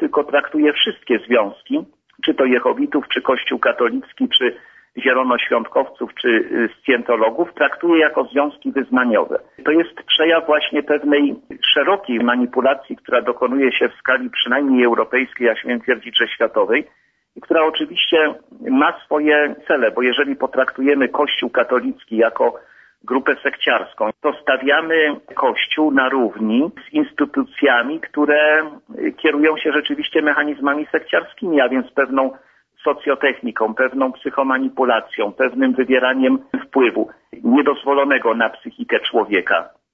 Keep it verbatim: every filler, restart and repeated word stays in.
tylko traktuje wszystkie związki, czy to jehowitów, czy Kościół katolicki, czy zielonoświątkowców, czy scjentologów, traktuje jako związki wyznaniowe. To jest przejaw właśnie pewnej szerokiej manipulacji, która dokonuje się w skali przynajmniej europejskiej, a śmiem twierdzić, że światowej, i która oczywiście ma swoje cele, bo jeżeli potraktujemy Kościół katolicki jako grupę sekciarską, to stawiamy Kościół na równi z instytucjami, które kierują się rzeczywiście mechanizmami sekciarskimi, a więc pewną socjotechniką, pewną psychomanipulacją, pewnym wywieraniem wpływu niedozwolonego na psychikę człowieka.